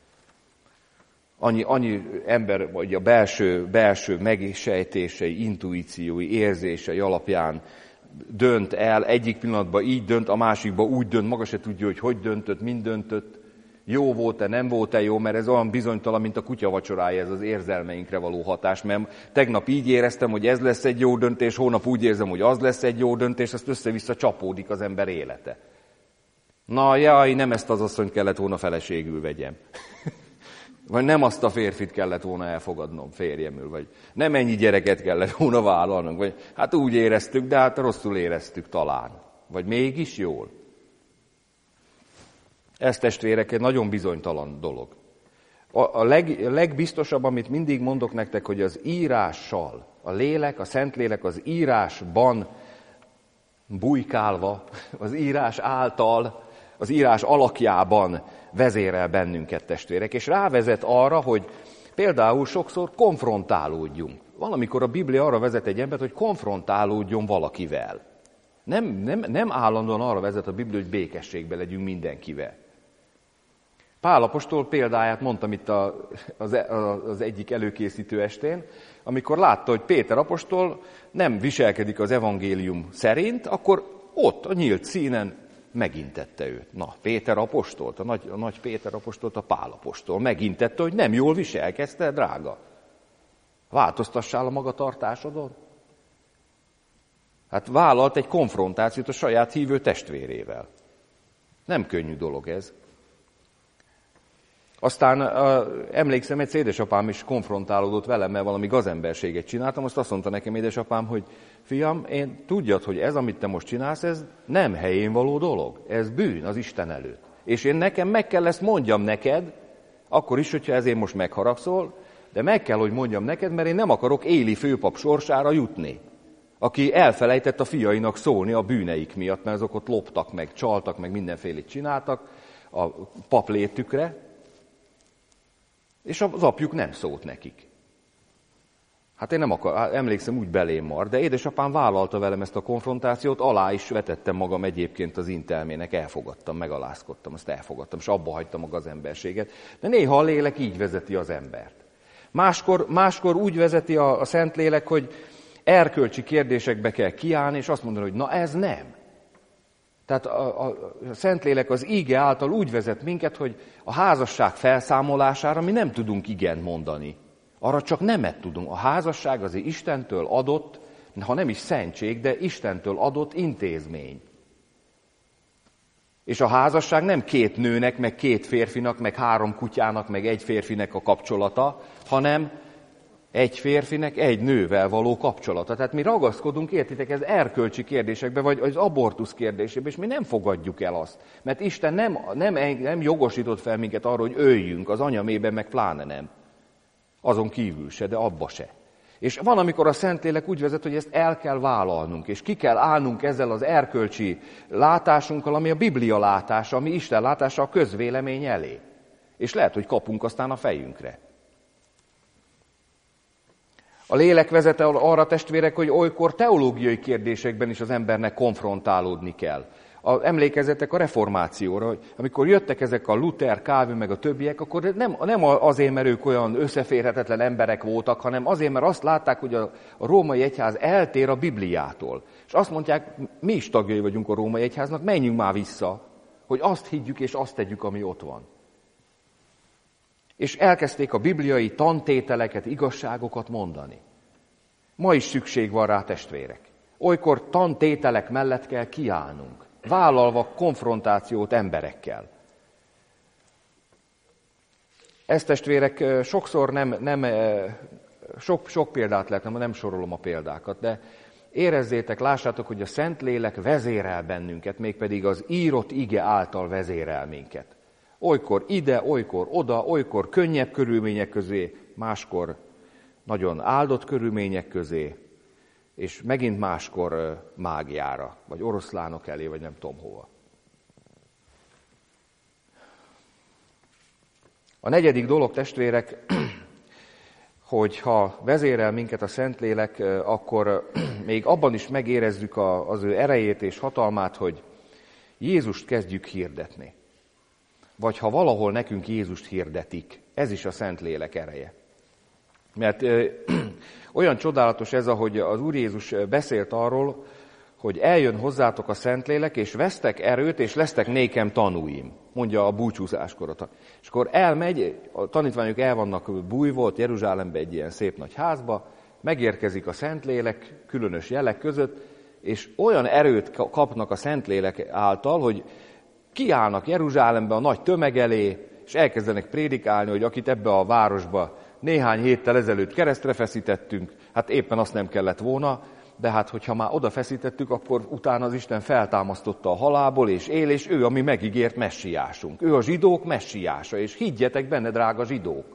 Annyi ember, vagy a belső megsejtései, intuíciói, érzései alapján dönt el, egyik pillanatban így dönt, a másikban úgy dönt, maga se tudja, hogy döntött, mind döntött, jó volt-e, nem volt-e jó, mert ez olyan bizonytalan, mint a kutyavacsorája, ez az érzelmeinkre való hatás, mert tegnap így éreztem, hogy ez lesz egy jó döntés, hónap úgy érzem, hogy az lesz egy jó döntés, azt össze-vissza csapódik az ember élete. Na, jaj, nem ezt az asszonyt kellett volna feleségül vegyem. Vagy nem azt a férfit kellett volna elfogadnom férjemül, vagy nem ennyi gyereket kellett volna vállalnunk, vagy hát úgy éreztük, de hát rosszul éreztük talán. Vagy mégis jól. Ez, testvérek, egy nagyon bizonytalan dolog. A legbiztosabb, amit mindig mondok nektek, hogy az írással, a lélek, a Szentlélek az írásban bujkálva, az írás által, az írás alakjában vezérel bennünket, testvérek, és rávezet arra, hogy például sokszor konfrontálódjunk. Valamikor a Biblia arra vezet egy embert, hogy konfrontálódjon valakivel. Nem állandóan arra vezet a Biblia, hogy békességbe legyünk mindenkivel. Pál apostol példáját mondtam itt az egyik előkészítő estén, amikor látta, hogy Péter apostol nem viselkedik az evangélium szerint, akkor ott a nyílt színen megintette őt. Na, Péter apostolt, a nagy Péter apostolt, a Pál apostol megintette, hogy nem jól viselkezte, drága. Változtassál a magatartásodon. Hát vállalt egy konfrontációt a saját hívő testvérével. Nem könnyű dolog ez. Aztán emlékszem, egy édesapám is konfrontálódott velem, mert valami gazemberséget csináltam, azt mondta nekem édesapám, hogy fiam, én tudjad, hogy ez, amit te most csinálsz, ez nem helyén való dolog. Ez bűn az Isten előtt. És én nekem meg kell ezt mondjam neked, akkor is, hogyha ezért most megharagszol, de meg kell, hogy mondjam neked, mert én nem akarok Éli főpap sorsára jutni, aki elfelejtett a fiainak szólni a bűneik miatt, mert azok ott loptak meg, csaltak meg, mindenfélét csináltak a pap létükre, és az apjuk nem szólt nekik. Hát én emlékszem, úgy belém mar, de édesapám vállalta velem ezt a konfrontációt, alá is vetettem magam egyébként az intelmének, elfogadtam, megalázkodtam, azt elfogadtam, és abba hagytam a gazemberséget. De néha a lélek így vezeti az embert. Máskor úgy vezeti a Szentlélek, hogy erkölcsi kérdésekbe kell kiállni, és azt mondani, hogy na ez nem. Tehát a Szentlélek az íge által úgy vezet minket, hogy a házasság felszámolására mi nem tudunk igent mondani. Arra csak nemet tudunk. A házasság azért Istentől adott, ha nem is szentség, de Istentől adott intézmény. És a házasság nem két nőnek, meg két férfinak, meg három kutyának, meg egy férfinek a kapcsolata, hanem egy férfinek egy nővel való kapcsolata. Tehát mi ragaszkodunk, értitek, ez erkölcsi kérdésekbe, vagy az abortusz kérdésébe, és mi nem fogadjuk el azt. Mert Isten nem jogosított fel minket arra, hogy öljünk, az anyamében meg pláne nem. Azon kívül se, de abba se. És van, amikor a Szentlélek úgy vezet, hogy ezt el kell vállalnunk, és ki kell állnunk ezzel az erkölcsi látásunkkal, ami a Biblia látása, ami Isten látása a közvélemény elé. És lehet, hogy kapunk aztán a fejünkre. A lélek vezet arra, testvérek, hogy olykor teológiai kérdésekben is az embernek konfrontálódni kell. Emlékezzetek a reformációra, hogy amikor jöttek ezek a Luther, Calvin meg a többiek, akkor nem azért, mert ők olyan összeférhetetlen emberek voltak, hanem azért, mert azt látták, hogy a római egyház eltér a Bibliától. És azt mondják, mi is tagjai vagyunk a római egyháznak, menjünk már vissza, hogy azt higgyük és azt tegyük, ami ott van. És elkezdték a bibliai tantételeket, igazságokat mondani. Ma is szükség van rá, testvérek. Olykor tantételek mellett kell kiállnunk, vállalva konfrontációt emberekkel. Ez, testvérek, sokszor sok példát lehet, nem sorolom a példákat, de érezzétek, lássátok, hogy a Szentlélek vezérel bennünket, mégpedig az írott ige által vezérel minket. Olykor ide, olykor oda, olykor könnyebb körülmények közé, máskor nagyon áldott körülmények közé, és megint máskor mágiára, vagy oroszlánok elé, vagy nem tudom hova. A negyedik dolog, testvérek, hogy ha vezérel minket a Szentlélek, akkor még abban is megérezzük az ő erejét és hatalmát, hogy Jézust kezdjük hirdetni. Vagy ha valahol nekünk Jézust hirdetik, ez is a Szentlélek ereje. Mert olyan csodálatos ez, ahogy az Úr Jézus beszélt arról, hogy eljön hozzátok a Szentlélek, és vesztek erőt, és lesztek nékem tanúim, mondja a búcsúzáskor. És akkor elmegy, a tanítványok el vannak bújva Jeruzsálembe egy ilyen szép nagy házba, megérkezik a Szentlélek különös jelek között, és olyan erőt kapnak a Szentlélek által, hogy kiállnak Jeruzsálembe a nagy tömeg elé, és elkezdenek prédikálni, hogy akit ebbe a városba néhány héttel ezelőtt keresztre feszítettünk, hát éppen azt nem kellett volna, de hát, hogyha már oda feszítettük, akkor utána az Isten feltámasztotta a halálból, és él, és ő a mi megígért messiásunk. Ő a zsidók messiása, és higgyetek benne, drága zsidók.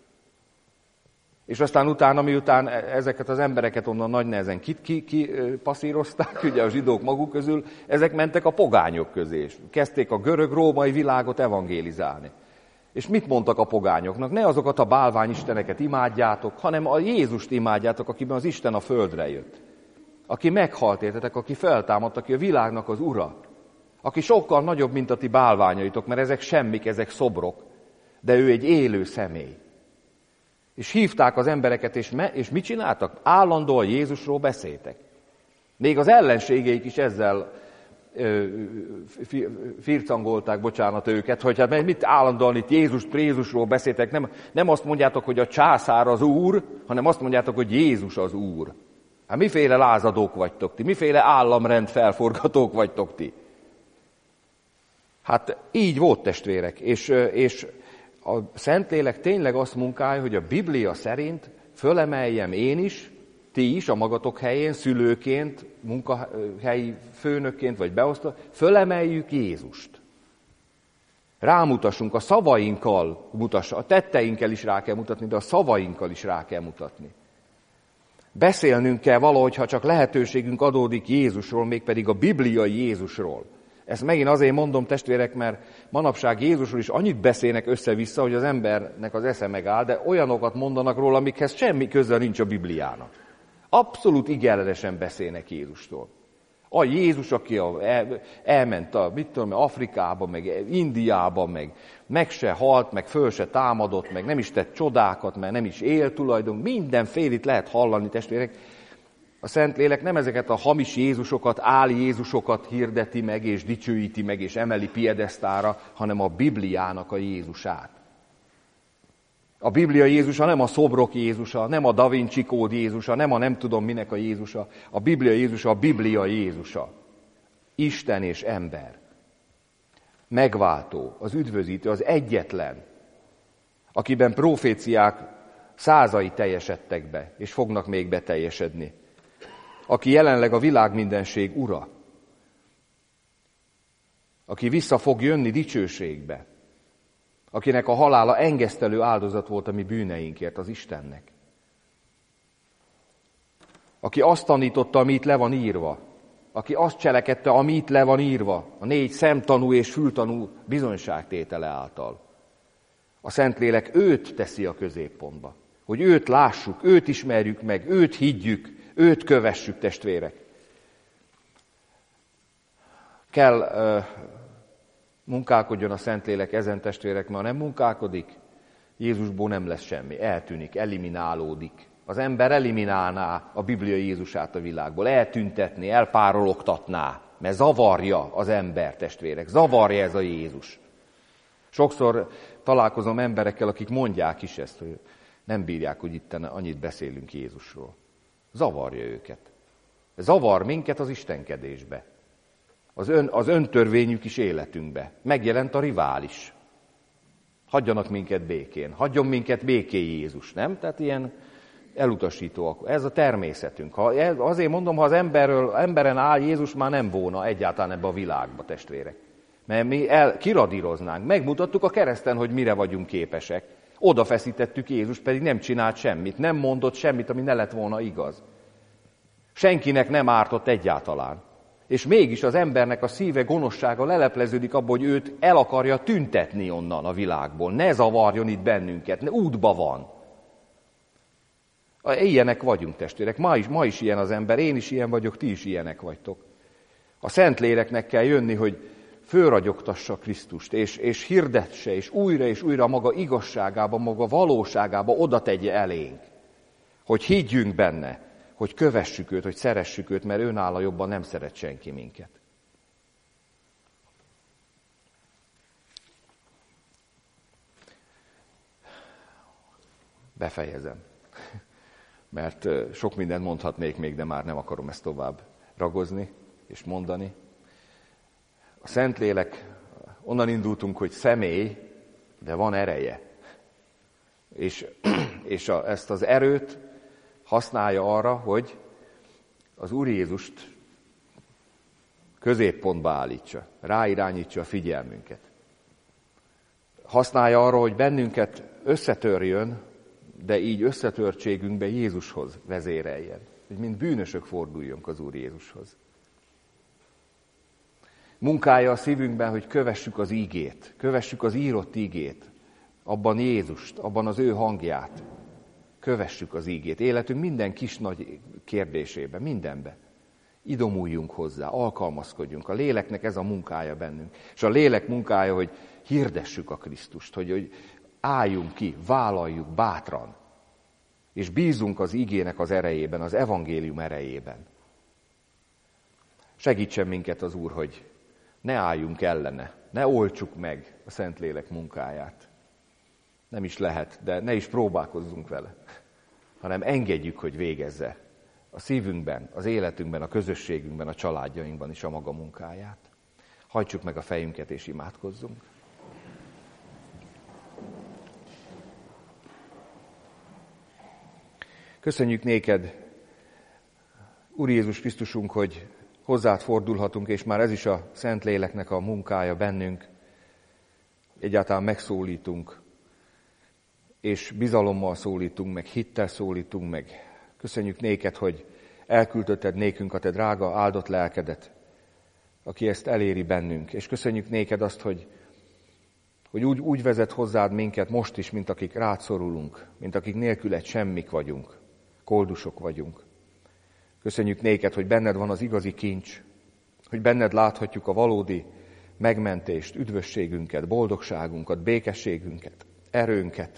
És aztán utána, miután ezeket az embereket onnan nagy nehezen passzírozták, ugye a zsidók maguk közül, ezek mentek a pogányok közé, és kezdték a görög-római világot evangélizálni. És mit mondtak a pogányoknak? Ne azokat a bálványisteneket imádjátok, hanem a Jézust imádjátok, akiben az Isten a földre jött. Aki meghalt, értetek, aki feltámadt, aki a világnak az ura. Aki sokkal nagyobb, mint a ti bálványaitok, mert ezek semmik, ezek szobrok. De ő egy élő személy. És hívták az embereket, és mit csináltak? Állandóan Jézusról beszéltek. Még az ellenségeik is ezzel fircangolták, bocsánat őket, hogy hát mit állandóan itt Jézusról beszéltek. Nem azt mondjátok, hogy a császár az Úr, hanem azt mondjátok, hogy Jézus az Úr. Hát miféle lázadók vagytok ti? Miféle államrend felforgatók vagytok ti? Hát így volt, testvérek. És a Szentlélek tényleg azt munkálja, hogy a Biblia szerint fölemeljem én is, ti is a magatok helyén, szülőként, munkahelyi főnökként vagy beosztva, fölemeljük Jézust. Rámutassunk a szavainkkal, a tetteinkkel is rá kell mutatni, de a szavainkkal is rá kell mutatni. Beszélnünk kell valahogy, ha csak lehetőségünk adódik Jézusról, mégpedig a bibliai Jézusról. Ezt megint azért mondom, testvérek, mert manapság Jézusról is annyit beszélnek össze-vissza, hogy az embernek az esze megáll, de olyanokat mondanak róla, amikhez semmi köze nincs a Bibliának. Abszolút igenletesen beszélnek Jézustól. A Jézus, aki elment Afrikába, meg Indiába, meg se halt, meg föl se támadott, meg nem is tett csodákat, mert nem is él tulajdon, mindenfélét lehet hallani, testvérek. A Szentlélek nem ezeket a hamis Jézusokat, Jézusokat hirdeti meg, és dicsőíti meg, és emeli piedesztára, hanem a Bibliának a Jézusát. A Biblia Jézusa nem a szobrok Jézusa, nem a Da Vinci kód Jézusa, nem a nem tudom minek a Jézusa. A Biblia Jézusa a Biblia Jézusa. Isten és ember. Megváltó, az üdvözítő, az egyetlen, akiben proféciák százai teljesedtek be, és fognak még beteljesedni. Aki jelenleg a világmindenség ura. Aki vissza fog jönni dicsőségbe. Akinek a halála engesztelő áldozat volt a mi bűneinkért, az Istennek. Aki azt tanította, ami itt le van írva. Aki azt cselekedte, ami itt le van írva. A 4 szemtanú és fültanú bizonyságtétele által. A Szentlélek őt teszi a középpontba. Hogy őt lássuk, őt ismerjük meg, őt higgyük, őt kövessük, testvérek. Kell munkálkodjon a Szentlélek ezen, testvérek, mert ha nem munkálkodik, Jézusból nem lesz semmi, eltűnik, eliminálódik. Az ember eliminálná a Biblia Jézusát a világból, eltüntetné, elpárologtatná, mert zavarja az ember, testvérek, zavarja ez a Jézus. Sokszor találkozom emberekkel, akik mondják is ezt, hogy nem bírják, hogy itt annyit beszélünk Jézusról. Zavarja őket. Zavar minket az istenkedésbe. Az öntörvényük is életünkbe. Megjelent a rivális. Hagyjanak minket békén. Hagyjon minket békén Jézus, nem? Tehát ilyen elutasítóak. Ez a természetünk. Azért mondom, ha az emberen áll Jézus, már nem volna egyáltalán ebbe a világba, testvérek. Mert mi kiradíroznánk. Megmutattuk a kereszten, hogy mire vagyunk képesek. Oda feszítettük Jézus, pedig nem csinált semmit. Nem mondott semmit, ami ne lett volna igaz. Senkinek nem ártott egyáltalán. És mégis az embernek a szíve gonoszsága lelepleződik abba, hogy őt el akarja tüntetni onnan a világból. Ne zavarjon itt bennünket, útba van. Ilyenek vagyunk, testvérek. Ma is ilyen az ember, én is ilyen vagyok, ti is ilyenek vagytok. A Szentléleknek kell jönni, hogy fölragyogtassa Krisztust, és hirdetse, és újra maga igazságába, maga valóságába oda tegye elénk. Hogy higgyünk benne, hogy kövessük őt, hogy szeressük őt, mert ő nála jobban nem szeret senki minket. Befejezem. Mert sok mindent mondhatnék még, de már nem akarom ezt tovább ragozni és mondani. A Szentlélek, onnan indultunk, hogy személy, de van ereje. És ezt az erőt használja arra, hogy az Úr Jézust középpontba állítsa, ráirányítsa a figyelmünket. Használja arra, hogy bennünket összetörjön, de így összetörtségünkbe Jézushoz vezéreljen. Hogy mint bűnösök forduljunk az Úr Jézushoz. Munkája a szívünkben, hogy kövessük az ígét, kövessük az írott ígét, abban Jézust, abban az ő hangját. Kövessük az ígét. Életünk minden kis-nagy kérdésében, mindenbe. Idomuljunk hozzá, alkalmazkodjunk. A léleknek ez a munkája bennünk. És a lélek munkája, hogy hirdessük a Krisztust, hogy álljunk ki, vállaljuk bátran. És bízunk az ígének az erejében, az evangélium erejében. Segítsen minket az Úr, hogy ne álljunk ellene, ne oltsuk meg a Szentlélek munkáját. Nem is lehet, de ne is próbálkozzunk vele, hanem engedjük, hogy végezze a szívünkben, az életünkben, a közösségünkben, a családjainkban is a maga munkáját. Hajtsuk meg a fejünket és imádkozzunk. Köszönjük néked, Úr Jézus Krisztusunk, hogy hozzád fordulhatunk, és már ez is a Szentléleknek a munkája bennünk. Egyáltalán megszólítunk, és bizalommal szólítunk meg, hittel szólítunk meg. Köszönjük néked, hogy elküldötted nékünk a te drága, áldott lelkedet, aki ezt eléri bennünk. És köszönjük néked azt, hogy úgy vezet hozzád minket most is, mint akik rád szorulunk, mint akik nélküled semmik vagyunk, koldusok vagyunk. Köszönjük néked, hogy benned van az igazi kincs, hogy benned láthatjuk a valódi megmentést, üdvösségünket, boldogságunkat, békességünket, erőnket,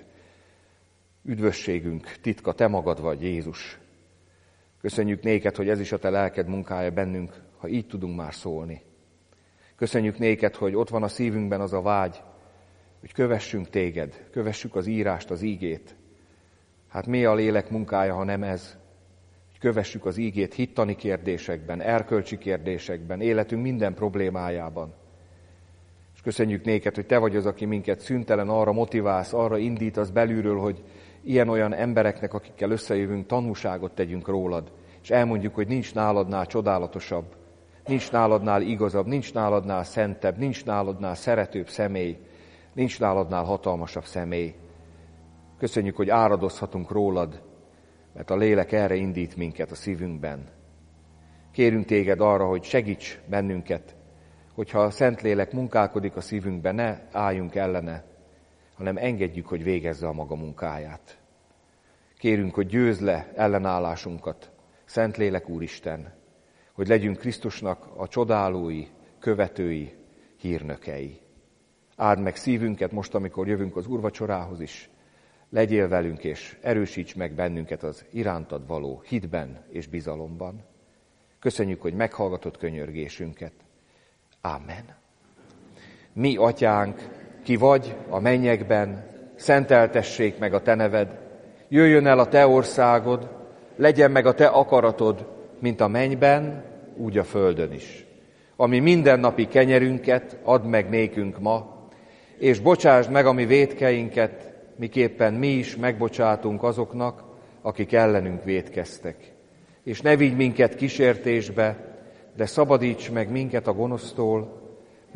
üdvösségünk titka, te magad vagy, Jézus. Köszönjük néked, hogy ez is a te lelked munkája bennünk, ha így tudunk már szólni. Köszönjük néked, hogy ott van a szívünkben az a vágy, hogy kövessünk téged, kövessük az írást, az ígét. Hát mi a lélek munkája, ha nem ez? Hogy kövessük az ígét hittani kérdésekben, erkölcsi kérdésekben, életünk minden problémájában. És köszönjük néked, hogy te vagy az, aki minket szüntelen arra motiválsz, arra indítasz belülről, hogy ilyen-olyan embereknek, akikkel összejövünk, tanúságot tegyünk rólad, és elmondjuk, hogy nincs náladnál csodálatosabb, nincs náladnál igazabb, nincs náladnál szentebb, nincs náladnál szeretőbb személy, nincs náladnál hatalmasabb személy. Köszönjük, hogy áradozhatunk rólad, mert a lélek erre indít minket a szívünkben. Kérünk téged arra, hogy segíts bennünket, hogyha a Szentlélek munkálkodik a szívünkben, ne álljunk ellene, hanem engedjük, hogy végezze a maga munkáját. Kérünk, hogy győzd le ellenállásunkat, Szentlélek Úristen, hogy legyünk Krisztusnak a csodálói, követői, hírnökei. Áld meg szívünket most, amikor jövünk az úrvacsorához is. Legyél velünk, és erősíts meg bennünket az irántad való hitben és bizalomban. Köszönjük, hogy meghallgatod könyörgésünket. Ámen. Mi, atyánk, ki vagy a mennyekben, szenteltessék meg a te neved, jöjjön el a te országod, legyen meg a te akaratod, mint a mennyben, úgy a földön is. Ami mindennapi kenyerünket add meg nékünk ma, és bocsásd meg a mi vétkeinket, miképpen mi is megbocsátunk azoknak, akik ellenünk vétkeztek. És ne vigy minket kísértésbe, de szabadíts meg minket a gonosztól,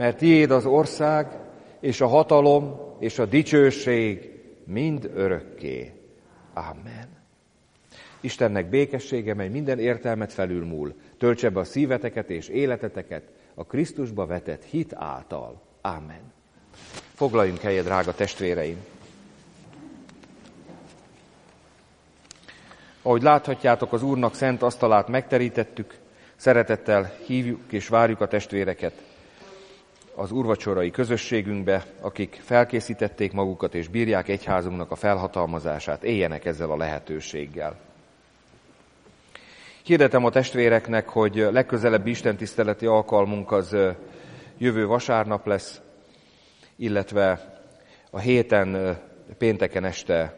mert tiéd az ország, és a hatalom, és a dicsőség mind örökké. Amen. Istennek békessége, mely minden értelmet felülmúl, töltse be a szíveteket és életeteket a Krisztusba vetett hit által. Amen. Foglaljunk helyet, drága testvéreim! Ahogy láthatjátok, az Úrnak szent asztalát megterítettük, szeretettel hívjuk és várjuk a testvéreket az úrvacsorai közösségünkbe, akik felkészítették magukat és bírják egyházunknak a felhatalmazását, éljenek ezzel a lehetőséggel. Hirdetem a testvéreknek, hogy legközelebbi istentiszteleti alkalmunk az jövő vasárnap lesz, illetve a héten, pénteken este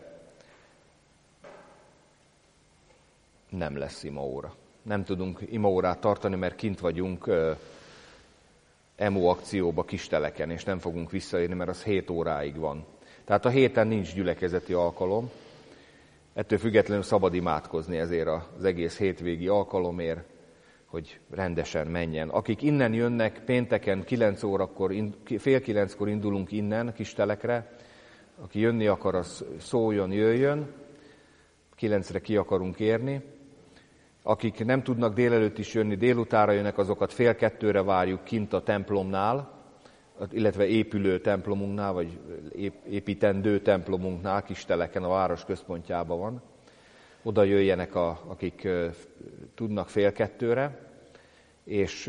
nem lesz imaóra. Nem tudunk imaórát tartani, mert kint vagyunk EMO akcióba Kisteleken, és nem fogunk visszaérni, mert az 7 óráig van. Tehát a héten nincs gyülekezeti alkalom, ettől függetlenül szabad imádkozni ezért az egész hétvégi alkalomért, hogy rendesen menjen. Akik innen jönnek, pénteken 9 órakor, fél 9-kor indulunk innen Kistelekre, aki jönni akar, az szóljon, jöjjön, 9-re ki akarunk érni. Akik nem tudnak délelőtt is jönni, délutára jönnek, azokat fél 2-re várjuk kint a templomnál, illetve épülő templomunknál, vagy építendő templomunknál, Kisteleken, a város központjában van. Oda jöjjenek, akik tudnak fél 2-re, és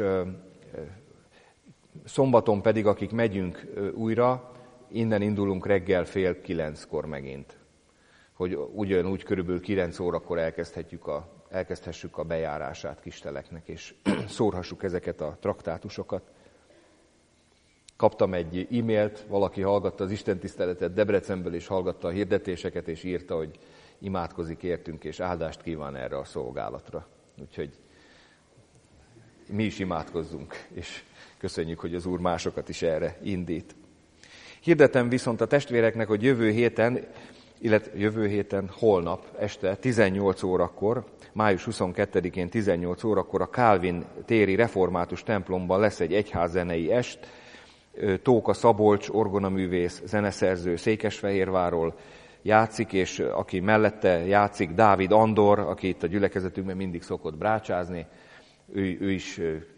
szombaton pedig, akik megyünk újra, innen indulunk reggel fél 9-kor megint. Hogy ugyanúgy körülbelül 9 órakor elkezdhessük a bejárását Kisteleknek, és szórhassuk ezeket a traktátusokat. Kaptam egy e-mailt, valaki hallgatta az istentiszteletet Debrecenből, és hallgatta a hirdetéseket, és írta, hogy imádkozik értünk, és áldást kíván erre a szolgálatra. Úgyhogy mi is imádkozzunk, és köszönjük, hogy az Úr másokat is erre indít. Hirdetem viszont a testvéreknek, hogy jövő héten, holnap este 18 órakor, május 22-én 18 órakor a Kálvin téri református templomban lesz egy egyházzenei est. Tóka Szabolcs, orgonaművész, zeneszerző Székesfehérvárról játszik, és aki mellette játszik, Dávid Andor, aki itt a gyülekezetünkben mindig szokott brácsázni, ő is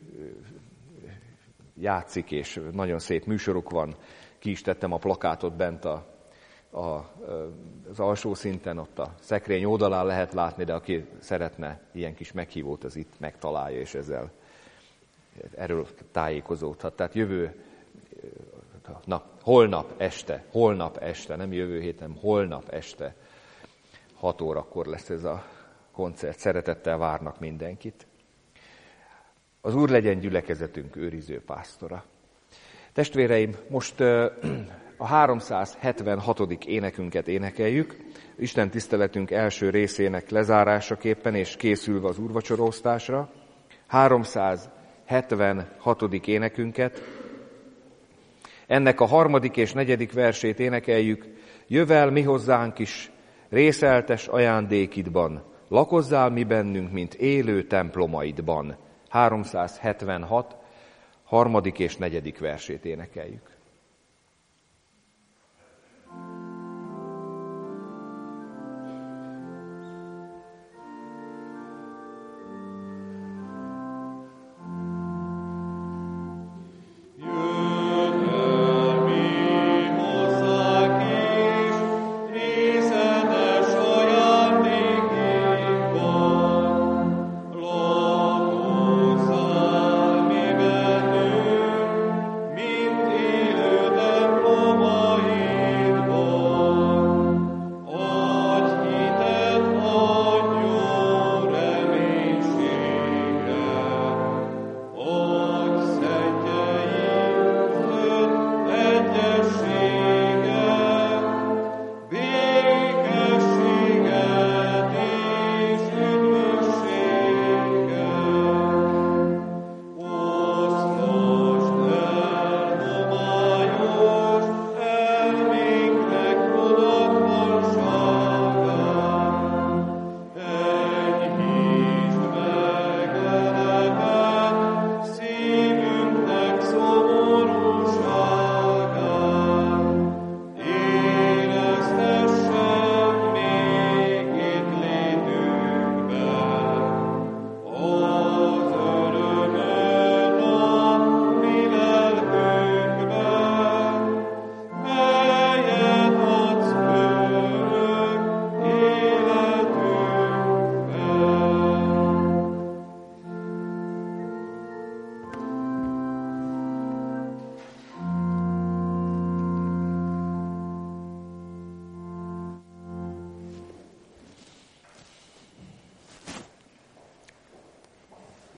játszik, és nagyon szép műsoruk van. Ki is tettem a plakátot bent az alsó szinten, ott a szekrény oldalán lehet látni, de aki szeretne ilyen kis meghívót, az itt megtalálja, és erről tájékozódhat. Tehát holnap este, nem jövő héten, holnap este 6 órakor lesz ez a koncert. Szeretettel várnak mindenkit. Az Úr legyen gyülekezetünk őriző pásztora. Testvéreim, most a 376. énekünket énekeljük, Isten tiszteletünk első részének lezárásaképpen és készülve az úrvacsoróztásra. 376. énekünket, ennek a 3. és 4. versét énekeljük. Jövel mi hozzánk is részeltes ajándékidban, lakozzál mi bennünk, mint élő templomaidban. 376. 3. és 4. versét énekeljük.
Yes.